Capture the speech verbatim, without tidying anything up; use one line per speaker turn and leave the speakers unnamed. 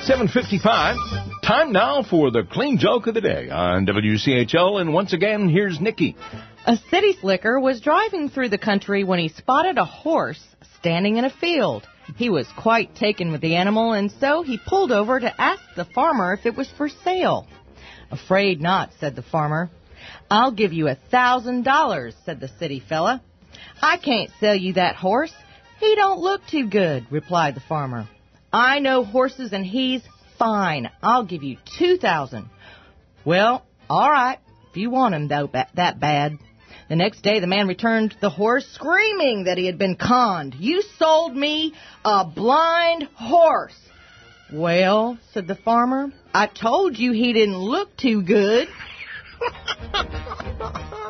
seven fifty-five. Time now for the clean joke of the day on W C H L. And once again, here's Nikki.
A city slicker was driving through the country when he spotted a horse standing in a field. He was quite taken with the animal, and so he pulled over to ask the farmer if it was for sale. Afraid not, said the farmer. I'll give you a thousand dollars, said the city fella. I can't sell you that horse. He don't look too good, replied the farmer. I know horses, and he's fine. I'll give you two thousand. Well, all right, if you want him though ba- that bad. The next day, the man returned the horse, screaming that he had been conned. You sold me a blind horse. Well, said the farmer, I told you he didn't look too good.